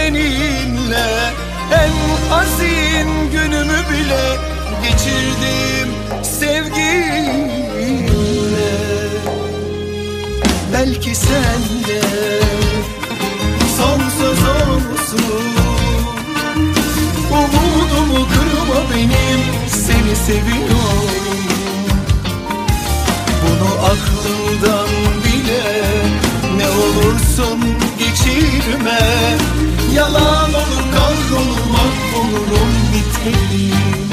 seninle. En hazin günümü bile geçirdim sevgiyle. Belki sen de son söz olsun, umudumu kırma benim, seni seviyorum. Bunu aklımdan bile ne olursun geçirme. Yalan olur, kahrolur, mahvolurum, biterim.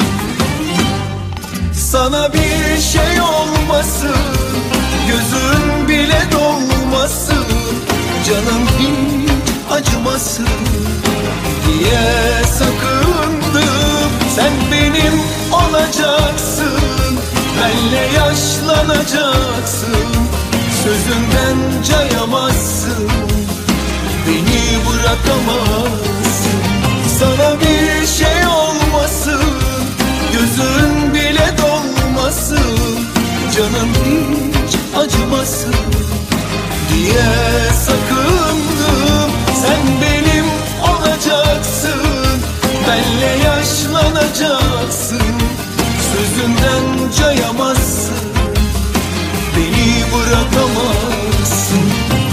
Sana bir şey olmasın, gözün bile dolmasın, canım hiç acımasın diye sakındım. Sen benim olacaksın, benle yaşlanacaksın, sözünden cayamazsın, beni bırakamazsın. Sana bir şey olmasın, gözün bile dolmasın, canım hiç acımasın diye sakındım. Sen benim olacaksın, benle yaşlanacaksın, sözünden cayamazsın, beni bırakamazsın.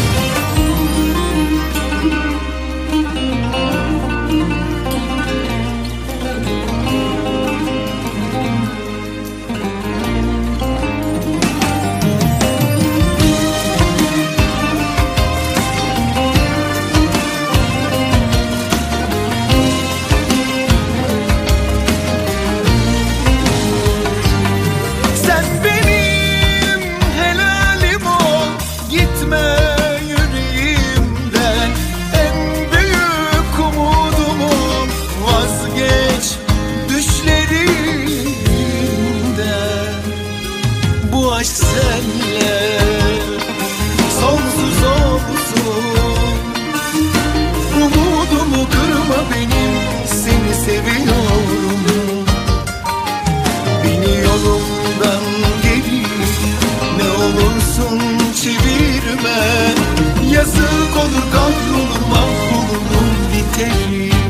Bu aşk senle sonsuz olsun, umudumu kırma benim, seni seviyorum. Beni yolumdan geri ne olursun çevirme. Yazık olur, kahrolur, mahvolurum, biterim.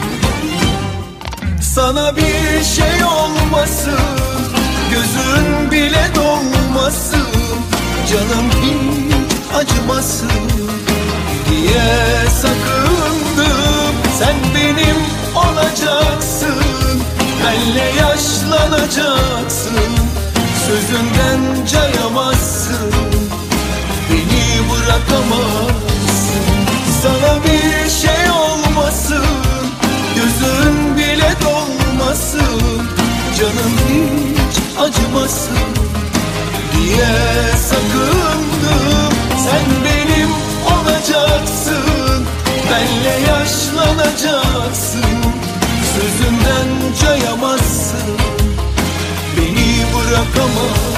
Sana bir şey olmasın, gözün bile dolmasın, canım hiç acımasın diye sakındım. Sen benim olacaksın, benle yaşlanacaksın, sözünden cayamazsın, beni bırakamazsın. Sana bir şey olmasın, gözün bile dolmasın, canım hiç acımasın diye sakındım. Sen benim olacaksın, benle yaşlanacaksın, sözünden cayamazsın, beni bırakamazsın.